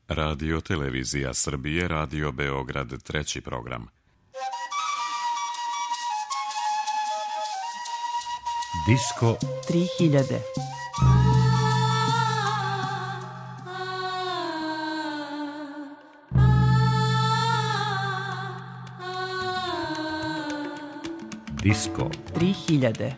Radio Televizija Srbije, Radio Beograd, treći program. Disko 3000. Disko 3000.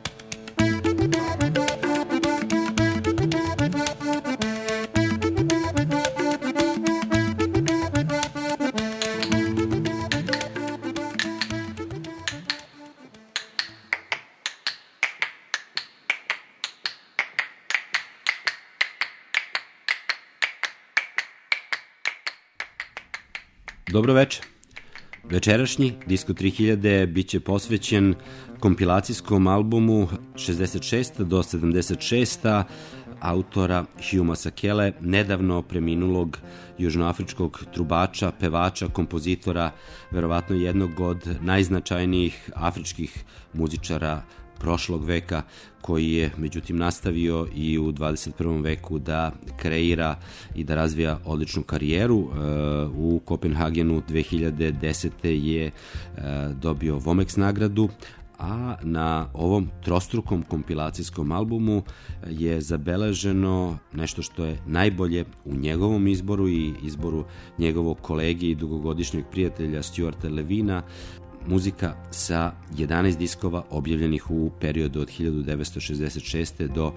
Dobro večer. Večerašnji Disko 3000 bit će posvećen kompilacijskom albumu 66. do 76. autora Hugh Masekele, nedavno preminulog južnoafričkog trubača, pevača, kompozitora, verovatno jednog od najznačajnijih afričkih muzičara prošlog veka, koji je međutim nastavio i u 21. veku da kreira i da razvija odličnu karijeru. U Kopenhagenu 2010. je dobio Vomex nagradu, a na ovom trostrukom kompilacijskom albumu je zabeleženo nešto što je najbolje u njegovom izboru i izboru njegovog kolege i dugogodišnjeg prijatelja Stuarta Levina, muzika sa 11 diskova objavljenih u periodu od 1966. do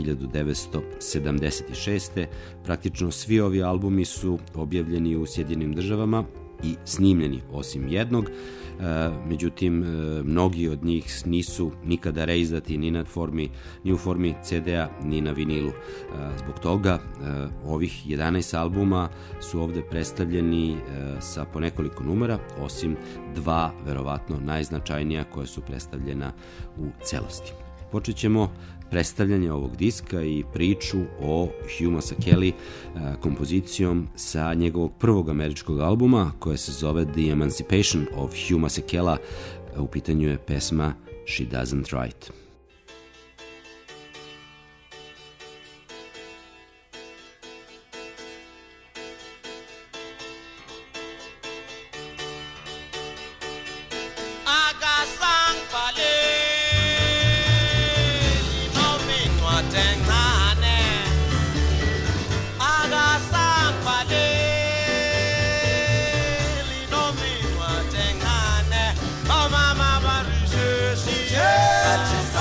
1976. Praktično svi ovi albumi su objavljeni u Sjedinjenim Državama i snimljeni osim jednog. Međutim, mnogi od njih nisu nikada reizdati ni u formi CD-a, ni na vinilu. Zbog toga ovih 11 albuma su ovde predstavljeni sa po nekoliko numera, osim dva, verovatno najznačajnija, koja su predstavljena u celosti. Počet ćemo predstavljanje ovog diska i priču o Hugh Masekeli kompozicijom sa njegovog prvog američkog albuma, koja se zove The Emancipation of Hugh Masekela. U pitanju je pesma She Doesn't Write. Just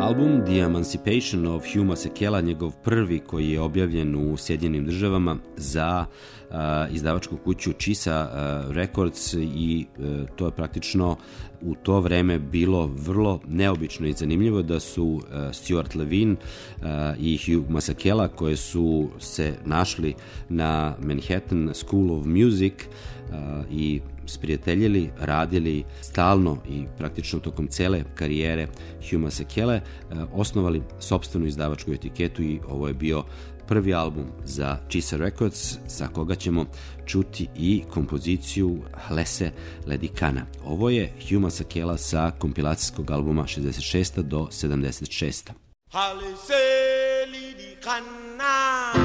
album The Emancipation of Hugh Masekela, njegov prvi koji je objavljen u Sjedinjenim državama za izdavačku kuću Chisa Records i to je praktično u to vreme bilo vrlo neobično i zanimljivo da su Stuart Levine i Hugh Masekela, koje su se našli na Manhattan School of Music i sprijateljili, radili stalno i praktično tokom cele karijere Hugh Masekele, osnovali sopstvenu izdavačku etiketu i ovo je bio prvi album za Chisa Records, sa koga ćemo čuti i kompoziciju Hlese Ledikana. Ovo je Hugh Masekela sa kompilacijskog albuma 66. do 76. Hlese Ledikana.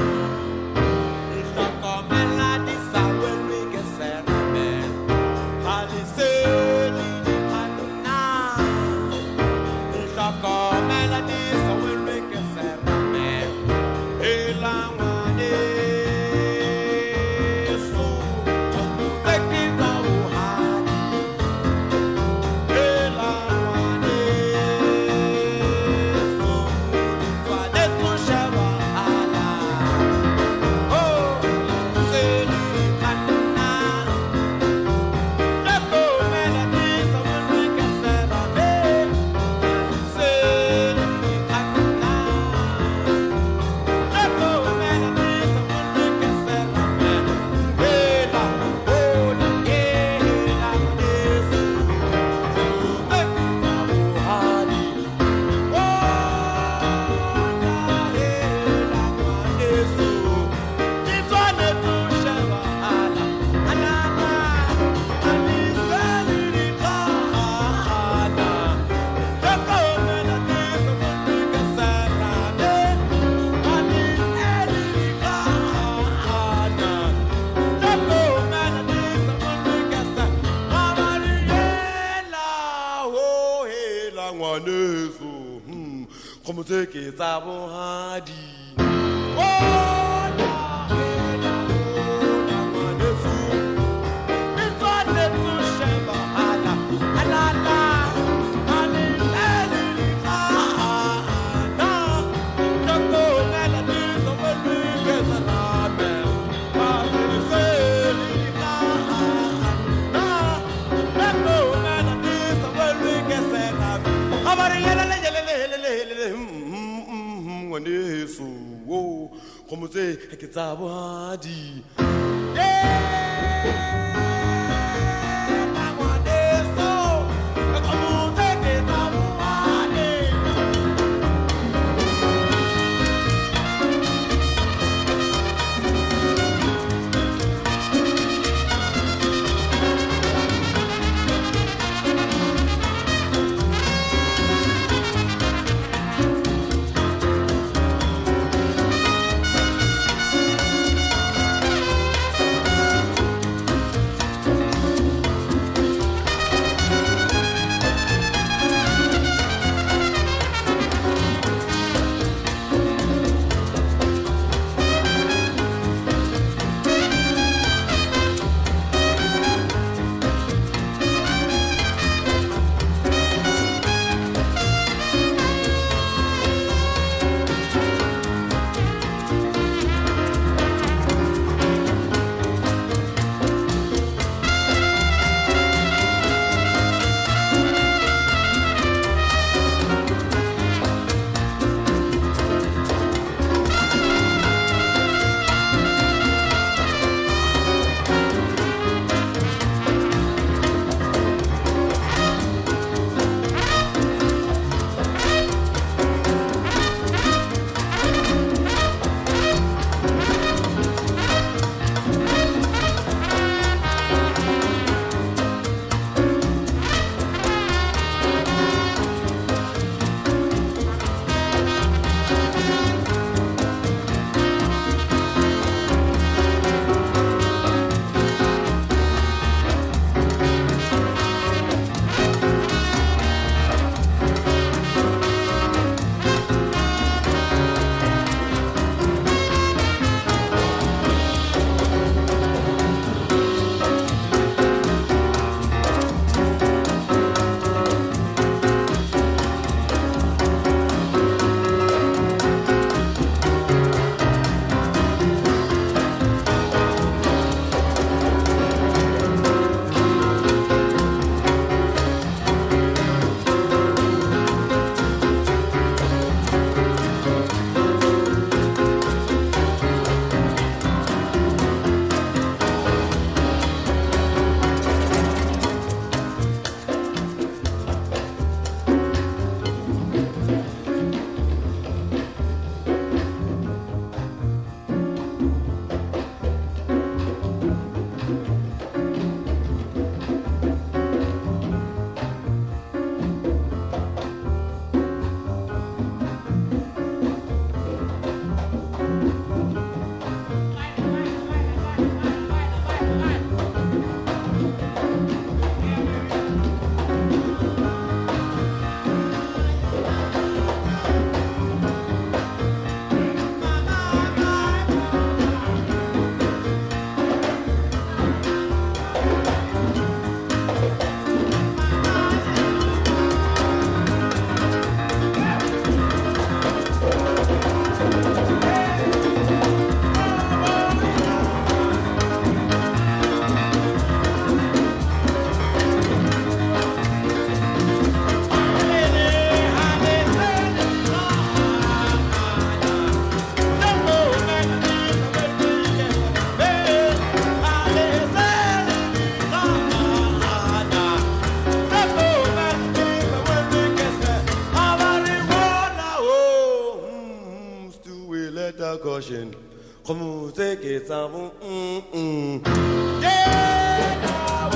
Como te que estavam hadi. Como te que estavam hadi. Russian. Come on, take it, yeah,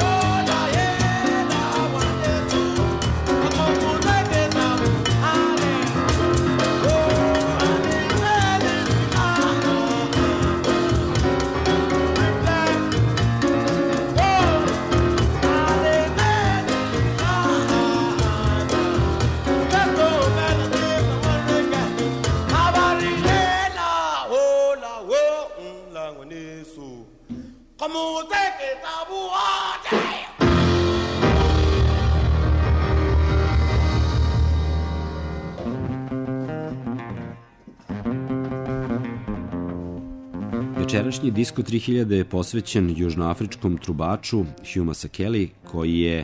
Večerašnji Disko 3000 je posvećen južnoafričkom trubaču Hugh Masekela, koji je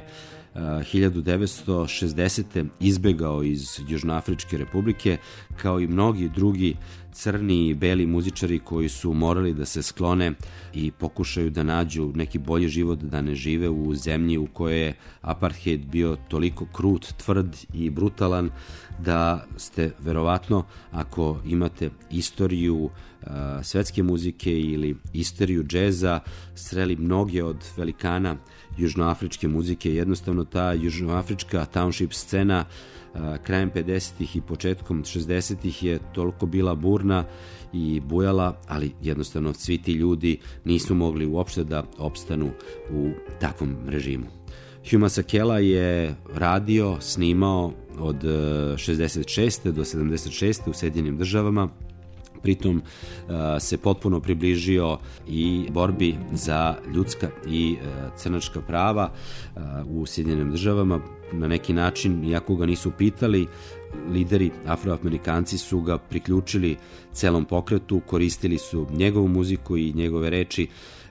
1960. izbegao iz Južnoafričke republike, kao i mnogi drugi crni i beli muzičari koji su morali da se sklone i pokušaju da nađu neki bolji život, da ne žive u zemlji u kojoj je apartheid bio toliko krut, tvrd i brutalan da ste verovatno, ako imate istoriju svetske muzike ili istoriju džeza, sreli mnoge od velikana južnoafričke muzike. Jednostavno ta južnoafrička township scena krajem 50-ih i početkom 60-ih je toliko bila burna i bujala, ali jednostavno svi ti ljudi nisu mogli uopšte da opstanu u takvom režimu. Hugh Masekela je radio, snimao od 66. do 76. u Sjedinjenim državama. Pritom se potpuno približio i borbi za ljudska i crnačka prava u Sjedinjenim državama. Na neki način, iako ga nisu pitali, lideri afroamerikanci su ga priključili celom pokretu, koristili su njegovu muziku i njegove reči.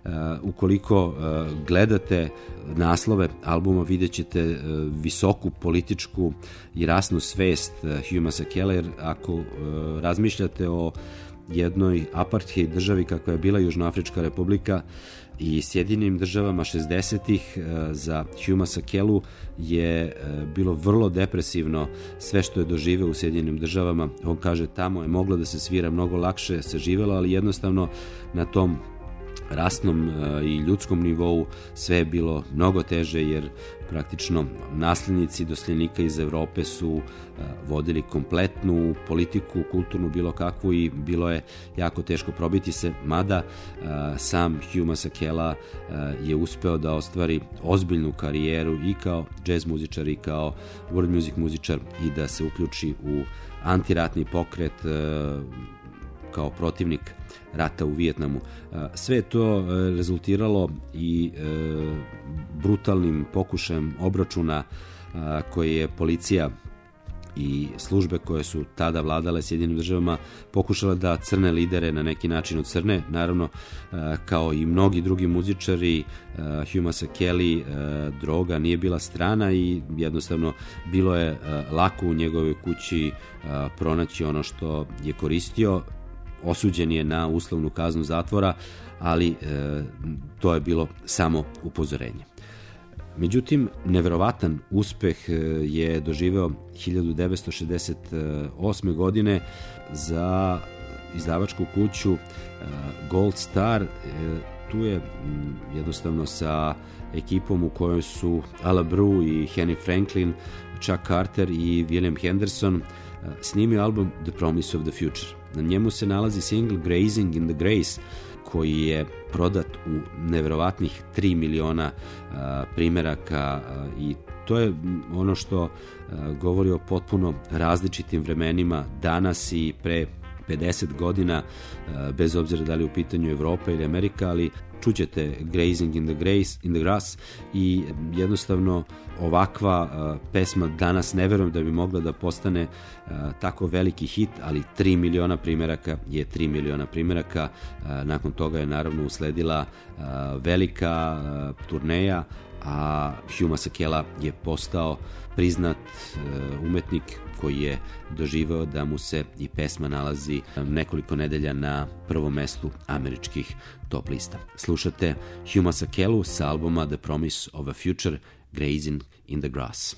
Ukoliko gledate naslove albuma, vidjet ćete visoku političku i rasnu svest Hugh Masekela, jer ako razmišljate o jednoj apartheid državi kakva je bila Južnoafrička republika i Sjedinjenim državama 60-ih, za Hugh Masekelu je bilo vrlo depresivno sve što je doživeo u Sjedinjenim državama. On kaže, tamo je moglo da se svira mnogo lakše, se živelo, ali jednostavno na tom rasnom i ljudskom nivou sve je bilo mnogo teže, jer praktično nasljednici doseljenika iz Evrope su vodili kompletnu politiku, kulturnu, bilo kakvu, i bilo je jako teško probiti se, mada sam Hugh Masekela je uspeo da ostvari ozbiljnu karijeru i kao jazz muzičar i kao world music muzičar i da se uključi u antiratni pokret kao protivnik rata u Vijetnamu. Sve je to rezultiralo i brutalnim pokušajem obračuna koje je policija i službe koje su tada vladale Sjedinjenim državama pokušale da crne lidere na neki način ocrne. Naravno, kao i mnogi drugi muzičari, Hugh Masekeli droga nije bila strana i jednostavno bilo je lako u njegovoj kući pronaći ono što je koristio. Osuđen je na uslovnu kaznu zatvora, ali to je bilo samo upozorenje. Međutim, neverovatan uspeh je doživeo 1968. godine za izdavačku kuću Gold Star. Tu je jednostavno sa ekipom u kojoj su Ala Bru i Henry Franklin, Chuck Carter i William Henderson snimio album The Promise of the Future. Na njemu se nalazi single Grazing in the Grace, koji je prodat u neverovatnih 3 miliona primeraka, i to je ono što govori o potpuno različitim vremenima danas i pre 50 godina, bez obzira da li je u pitanju Evropa ili Amerika, ali čućete Grazing in the Grass i jednostavno ovakva pesma danas ne verujem da bi mogla da postane tako veliki hit, ali 3 miliona primeraka je 3 miliona primeraka. Nakon toga je naravno usledila velika turneja, a Hugh Masekela je postao priznat umetnik koji je doživeo da mu se i pesma nalazi nekoliko nedelja na prvom mestu američkih top lista. Slušate Hugh Masekelu sa albuma The Promise of a Future, Grazing in the Grass.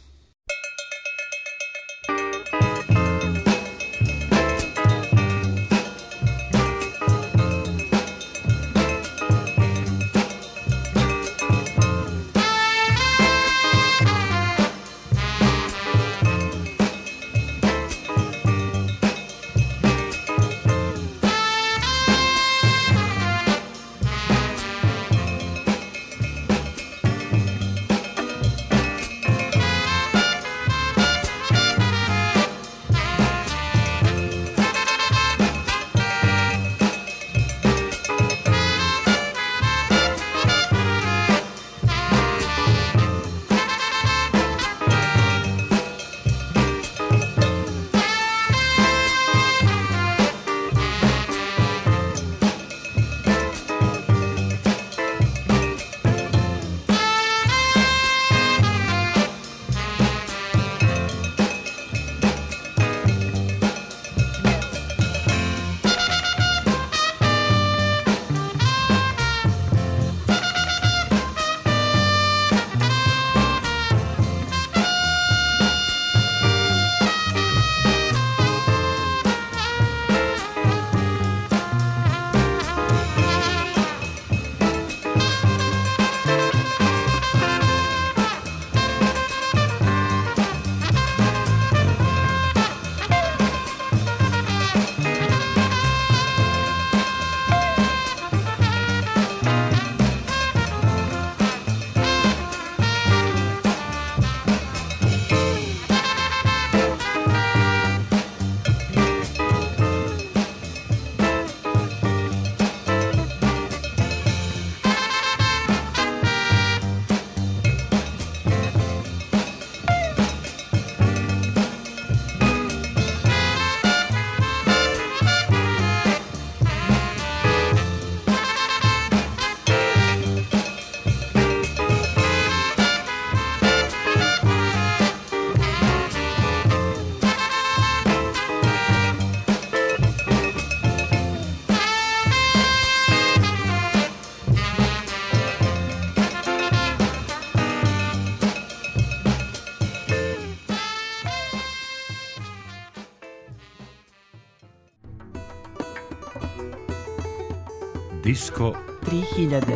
Disko 3000.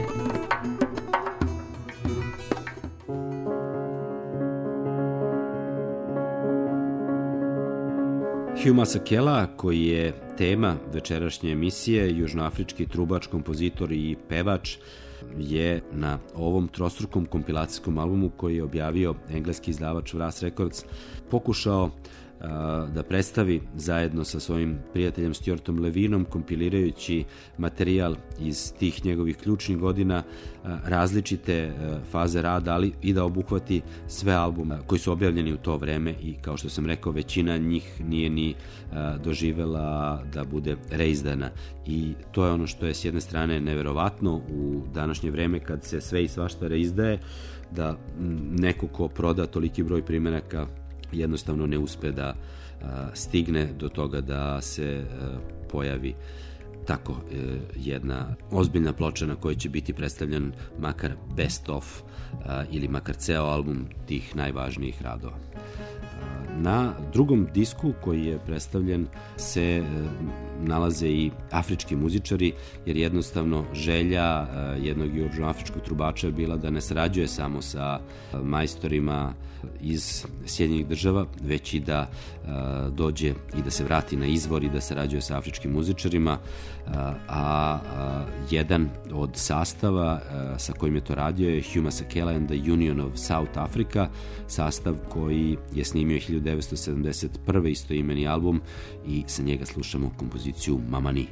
Hugh Masekela, koji je tema večerašnje emisije, južnoafrički trubač, kompozitor i pevač, je na ovom trostrukom kompilacijskom albumu koji je objavio engleski izdavač Vras Records pokušao da predstavi zajedno sa svojim prijateljem Stuartom Levinom, kompilirajući materijal iz tih njegovih ključnih godina, različite faze rada, ali i da obuhvati sve albume koji su objavljeni u to vreme i, kao što sam rekao, većina njih nije ni doživela da bude reizdana. I to je ono što je s jedne strane neverovatno u današnje vreme kad se sve i svašta reizdaje, da neko ko proda toliki broj primjeraka jednostavno ne uspe da stigne do toga da se pojavi tako jedna ozbiljna ploča na kojoj će biti predstavljen makar best of ili makar ceo album tih najvažnijih radova. Na drugom disku koji je predstavljen se nalaze i afrički muzičari, jer jednostavno želja jednog južnoafričkog trubača je bila da ne sarađuje samo sa majstorima iz Sjedinjenih država, već i da dođe i da se vrati na izvor i da sarađuje sa afričkim muzičarima, a jedan od sastava sa kojim je to radio je Hugh Masekela and the Union of South Africa, sastav koji je snimio 1971. istoimeni album, i sa njega slušamo kompoziciju Mamani.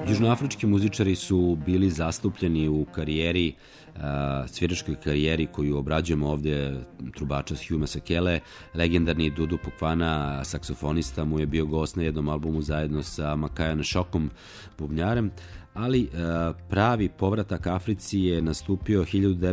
Južnoafrički muzičari su bili zastupljeni u karijeri, sviračkoj karijeri koju obrađujemo ovdje, trubača Hugh Masekele. Legendarni Dudu Pokvana, saksofonista, mu je bio gost na jednom albumu zajedno sa Makaja Nšokom, bubnjarem, ali pravi povratak Africi je nastupio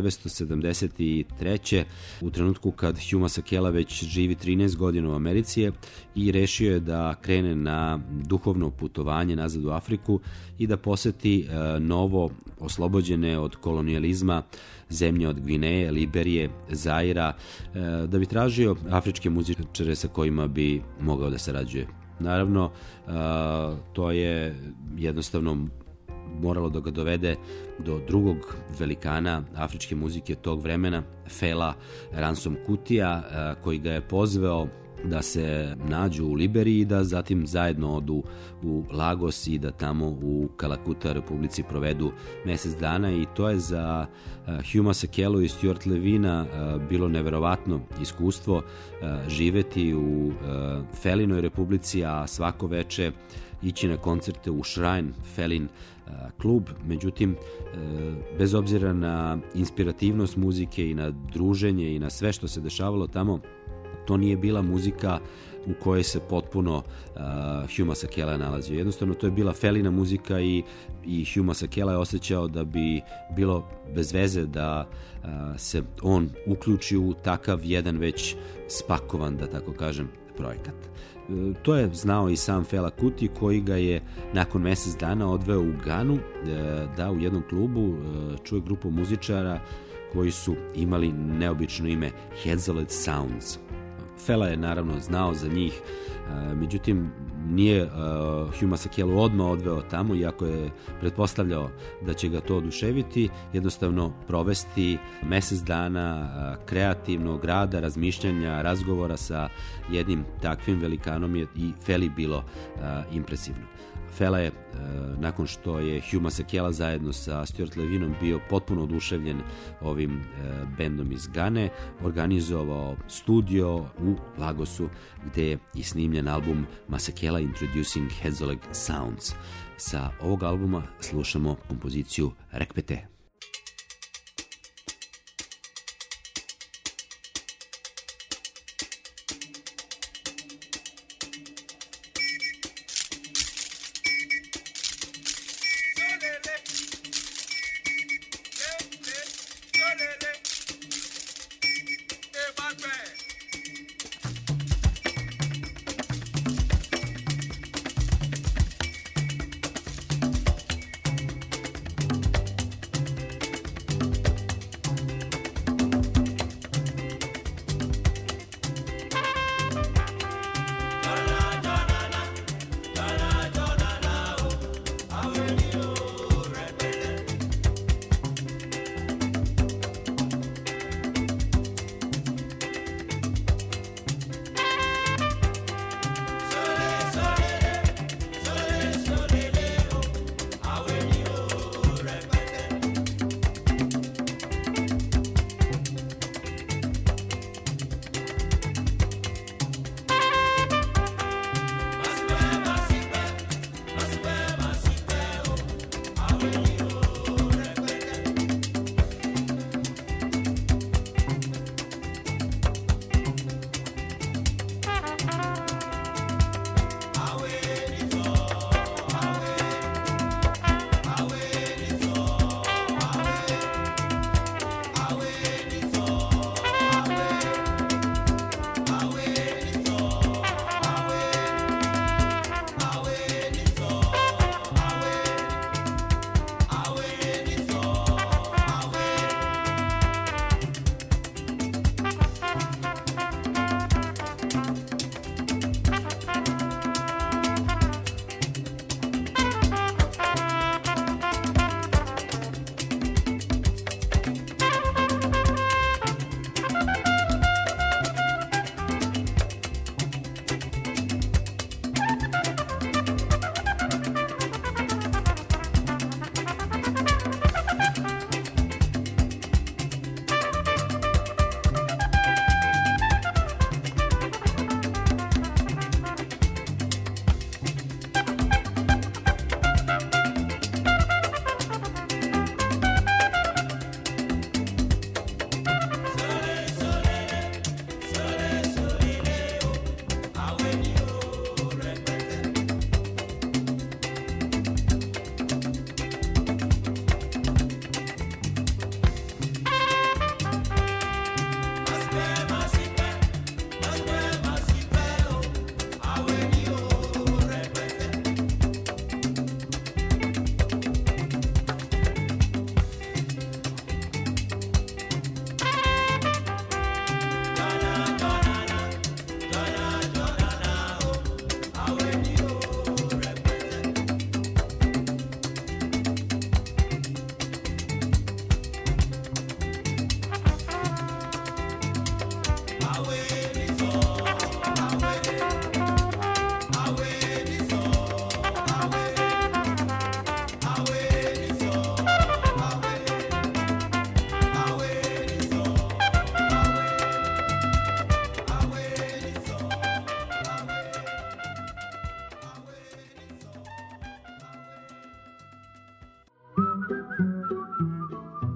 1973. u trenutku kad Hugh Masekela već živi 13 godina u Americi i rešio je da krene na duhovno putovanje nazad u Afriku i da poseti novo oslobođene od kolonijalizma zemlje od Gvineje, Liberije, Zaira, da bi tražio afričke muzičare sa kojima bi mogao da sarađuje. Naravno, to je jednostavno moralo da ga dovede do drugog velikana afričke muzike tog vremena, Fela Ransom Kutija, koji ga je pozvao da se nađu u Liberiji i da zatim zajedno odu u Lagos i da tamo u Kalakuta Republici provedu mesec dana, i to je za Hugh Masekelu i Stuart Levina bilo neverovatno iskustvo živeti u Felinoj Republici, a svako veče ići na koncerte u Shrine Felin klub. Međutim, bez obzira na inspirativnost muzike i na druženje i na sve što se dešavalo tamo, to nije bila muzika u kojoj se potpuno Hugh Masekela nalazio. Jednostavno, to je bila Felina muzika i Hugh Masekela je osjećao da bi bilo bez veze da se on uključi u takav jedan već spakovan, da tako kažem, projekat. To je znao i sam Fela Kuti, koji ga je nakon mesec dana odveo u Ganu da u jednom klubu čuje grupu muzičara koji su imali neobično ime Hedzolet Sounds. Fela je naravno znao za njih, međutim nije Hugh Masekelu odmah odveo tamo, iako je pretpostavljao da će ga to oduševiti. Jednostavno provesti mesec dana kreativnog rada, razmišljanja, razgovora sa jednim takvim velikanom je i Feli bilo impresivno. Fela je, nakon što je Hugh Masekela zajedno sa Stuart Levinom bio potpuno oduševljen ovim bendom iz Gane, organizovao studio u Lagosu gde je i snimljen album Masekela Introducing Hedzoleg Sounds. Sa ovog albuma slušamo kompoziciju Rekpete.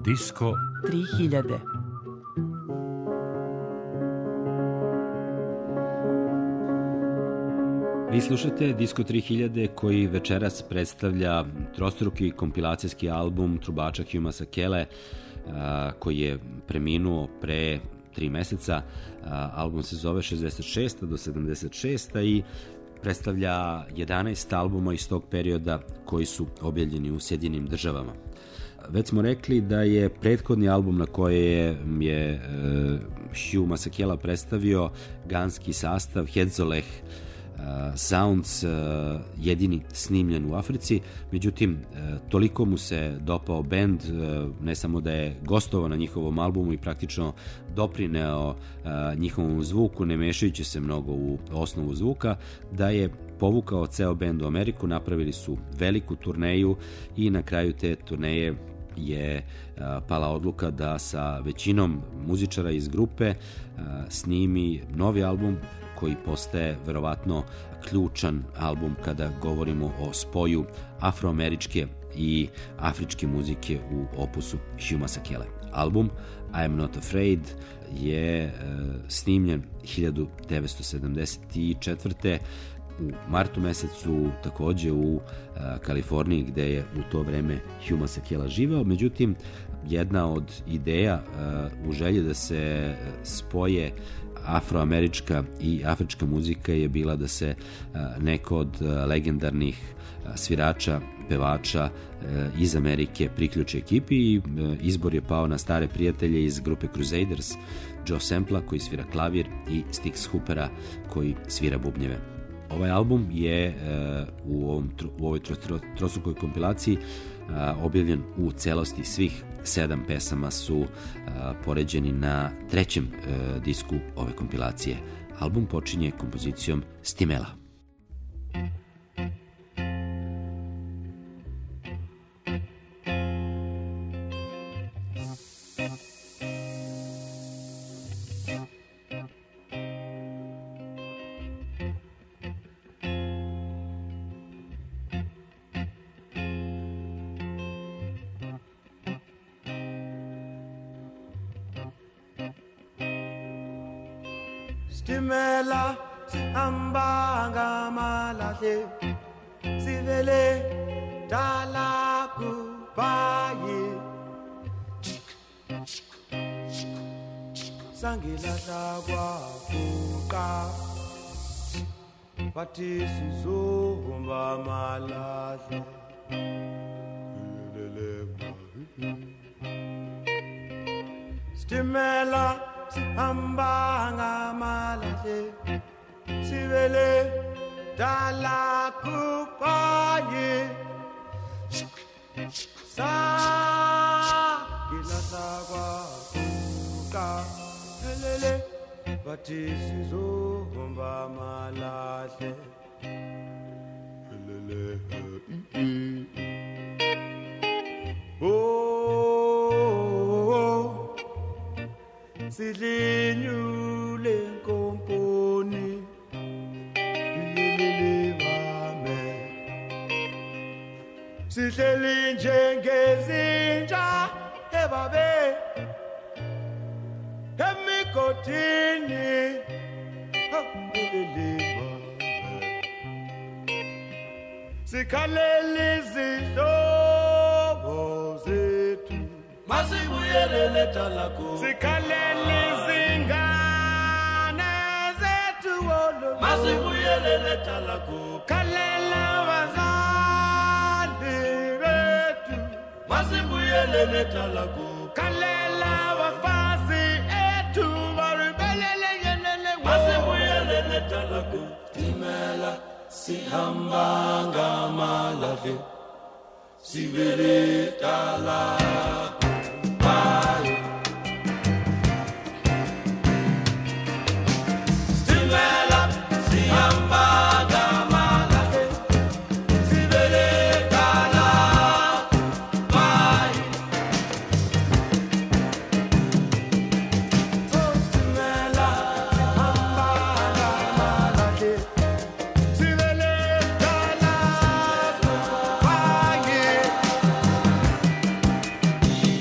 Disko 3000. Vi slušate Disko 3000 koji večeras predstavlja trostruki kompilacijski album trubača Hugh Masekele koji je preminuo pre 3 meseca. Album se zove 66. do 76. i predstavlja 11 albuma iz tog perioda koji su objavljeni u Sjedinjenim Državama. Već smo rekli da je prethodni album na koje je Hugh Masekela predstavio ganski sastav Hedzoleh Sounds, jedini snimljen u Africi. Međutim, toliko mu se dopao bend, ne samo da je gostovao na njihovom albumu i praktično doprineo njihovom zvuku, ne mešajući se mnogo u osnovu zvuka, da je povukao ceo bend u Ameriku. Napravili su veliku turneju i na kraju te turneje je pala odluka da sa većinom muzičara iz grupe snimi novi album koji postaje verovatno ključan album kada govorimo o spoju afroameričke i afričke muzike u opusu Hugh Masekele. Album I Am Not Afraid je snimljen 1974. u martu mesecu, takođe u Kaliforniji, gde je u to vreme Hugh Masekela živeo. Međutim, jedna od ideja u želji da se spoje afroamerička i afrička muzika je bila da se neko od legendarnih svirača, pevača iz Amerike priključi ekipi i izbor je pao na stare prijatelje iz grupe Crusaders, Joe Sampla koji svira klavir i Stix Hoopera koji svira bubnjeve. Ovaj album je u ovoj trostrukoj kompilaciji objavljen u celosti. Svih 7 pesama su poređeni na 3. disku ove kompilacije. Album počinje kompozicijom Stimela. Stimela sihamba ngamalahle sivele dala kubaye sangilahla kwafuqa bathi sizohamba malahle Stimela sihamba ngamalahle sivele dala kubaye sangilahla kwafuqa helele bathi sizohamba malahle helele Sidlinyule nkomponi lilibame Sidleli njengezinja ebabe emigodini lilibame Sikhaleli izihlobo zethu Masibuyelele talaku Sikhaleli zingane zethu wolo Masibuyelele talaku Khalela bazali bethu Masibuyelele talaku Khalela wafazi ethu baribelele yenele Masibuyelele talaku Stimela sihamba ngamalahle sivele talaku Stimela sihamba ngamalahle sivele talaku Stimela sihamba ngamalahle sivele talaku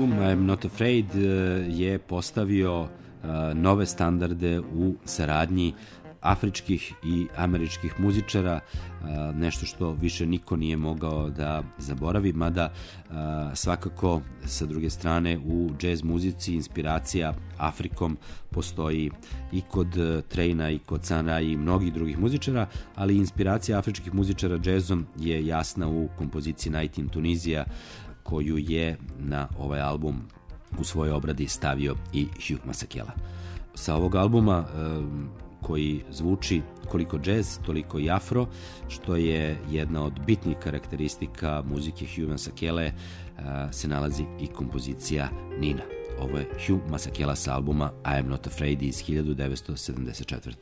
album I'm Not Afraid je postavio nove standarde u saradnji afričkih i američkih muzičara, nešto što više niko nije mogao da zaboravi, mada svakako sa druge strane u džez muzici inspiracija Afrikom postoji i kod Traina i kod Sun Ra i mnogih drugih muzičara, ali inspiracija afričkih muzičara džezom je jasna u kompoziciji Night in Tunisia, koju je na ovaj album u svojoj obradi stavio i Hugh Masekela. Sa ovog albuma koji zvuči koliko džez, toliko i afro, što je jedna od bitnih karakteristika muzike Hugh Masekele, se nalazi i kompozicija Nina. Ovo je Hugh Masekela sa albuma I Am Not Afraid iz 1974.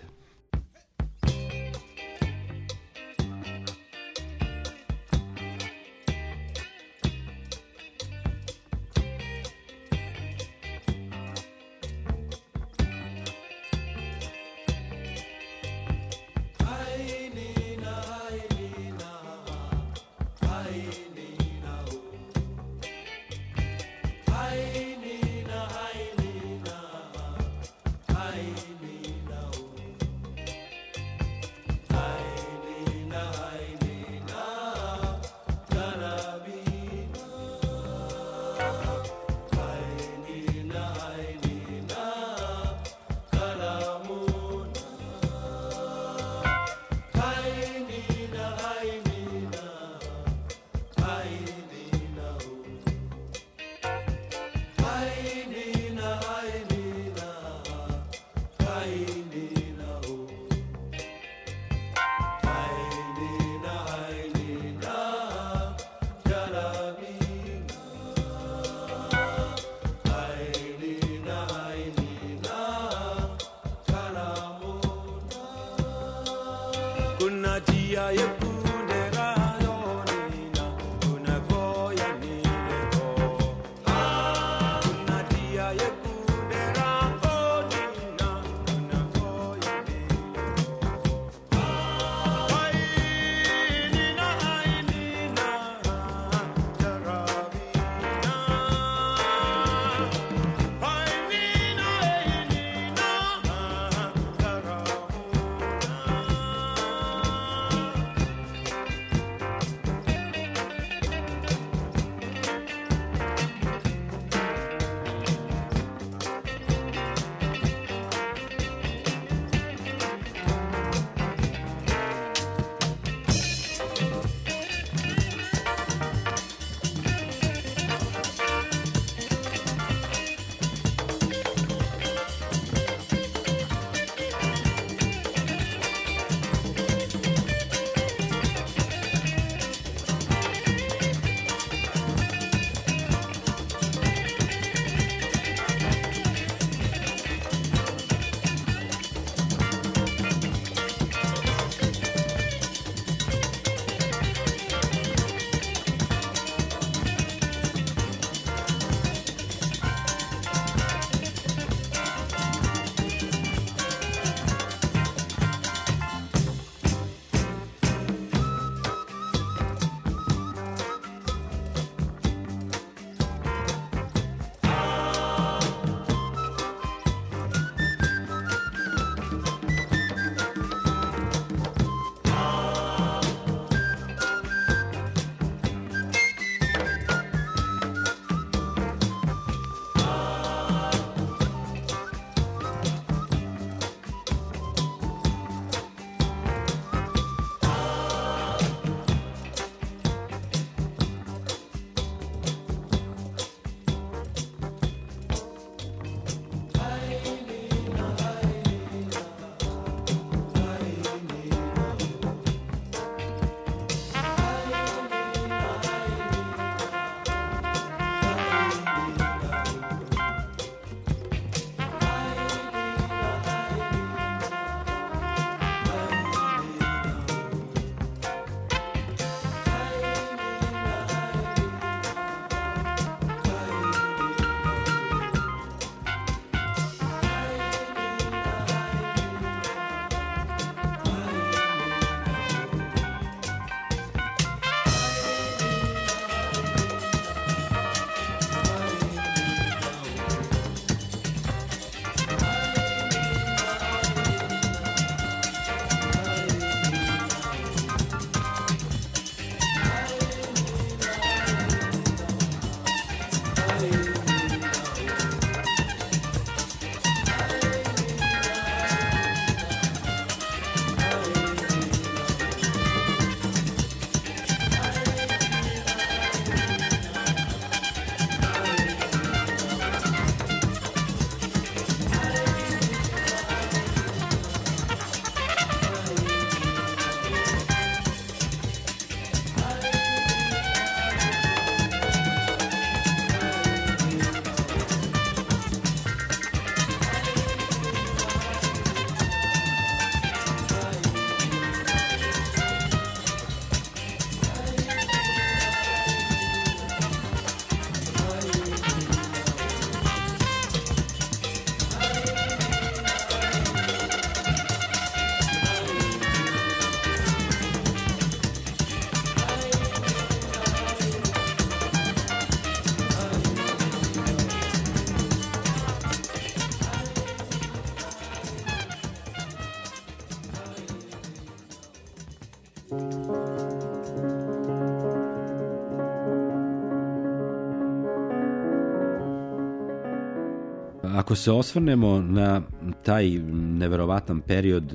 Ako se osvrnemo na taj neverovatan period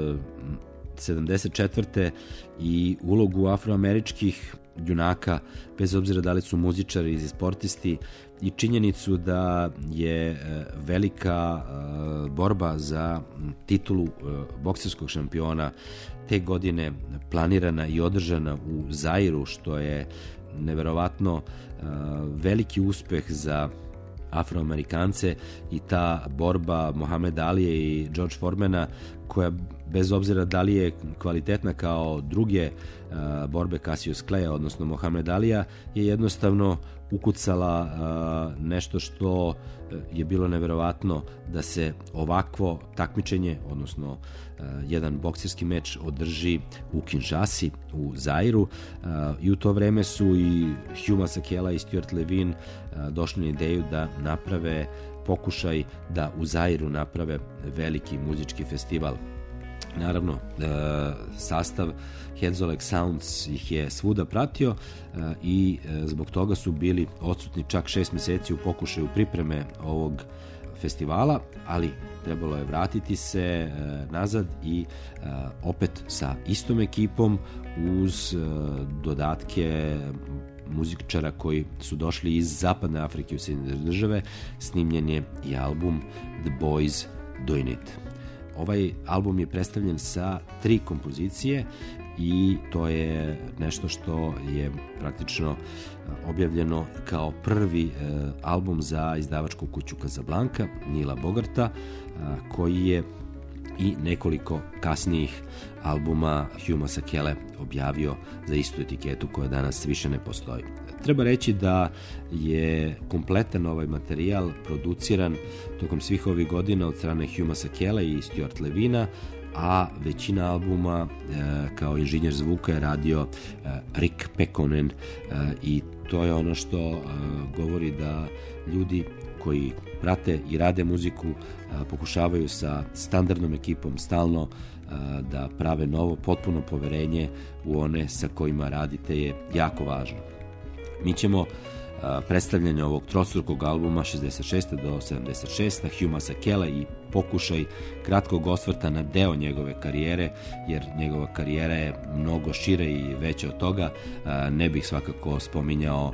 74. i ulogu afroameričkih junaka, bez obzira da li su muzičari ili sportisti, i činjenicu da je velika borba za titulu bokserskog šampiona te godine planirana i održana u Zairu, što je neverovatno veliki uspeh za Afroamerikance, i ta borba Mohameda Alije i George Foremana, koja bez obzira da li je kvalitetna kao druge borbe Cassius Claya, odnosno Mohameda Alija, je jednostavno ukucala nešto što je bilo neverovatno, da se ovakvo takmičenje, odnosno jedan bokserski meč održi u Kinshasi, u Zairu, i u to vreme su i Hugh Masekela i Stuart Levin došli na ideju da naprave pokušaj da u Zairu naprave veliki muzički festival. Naravno, sastav Hedzolek Sounds ih je svuda pratio i zbog toga su bili odsutni čak 6 meseci u pokušaju pripreme ovog festivala, ali trebalo je vratiti se nazad i opet sa istom ekipom uz dodatke muzičara koji su došli iz Zapadne Afrike u Sjedinjene Države. Snimljen je i album The Boys Doing It. Ovaj album je predstavljen sa 3 kompozicije i to je nešto što je praktično objavljeno kao prvi album za izdavačku kuću Casablanca, Nila Bogarta, koji je i nekoliko kasnijih albuma Hugh Masekele objavio za istu etiketu koja danas više ne postoji. Treba reći da je kompletan ovaj materijal produciran tokom svih ovih godina od strane Hugh Masekele i Stuart Levina, a većina albuma kao inženjer zvuka je radio Rick Pekkonen, i to je ono što govori da ljudi koji prate i rade muziku pokušavaju sa standardnom ekipom stalno da prave novo, potpuno poverenje u one sa kojima radite je jako važno. Mi ćemo predstavljanje ovog trostrukog albuma 66. do 76. Hugh Masekela i pokušaj kratkog osvrta na deo njegove karijere, jer njegova karijera je mnogo šire i veća od toga. Ne bih svakako spominjao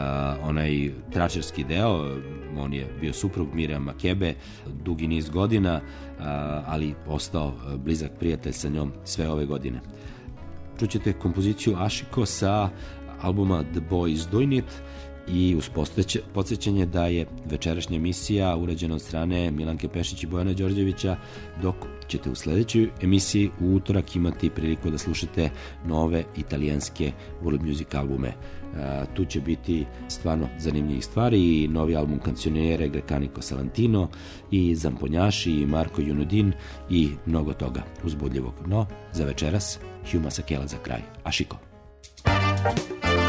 onaj tračerski deo, on je bio suprug Miriam Makebe dugi niz godina, ali ostao blizak prijatelj sa njom sve ove godine. Čućete kompoziciju Ashiko sa albuma The Boys Doing It i uz podsjećanje da je večerašnja emisija urađena od strane Milanke Pešić i Bojana Đorđevića, dok ćete u sledećoj emisiji u utorak imati priliku da slušate nove italijanske world music albume. Tu će biti stvarno zanimljivih stvari, i novi album Canzoniere Grecanico Salantino, i Zamponjaši, i Marko Junudin, i mnogo toga uzbudljivog. No, za večeras Hugh Masekela za kraj. Ashiko.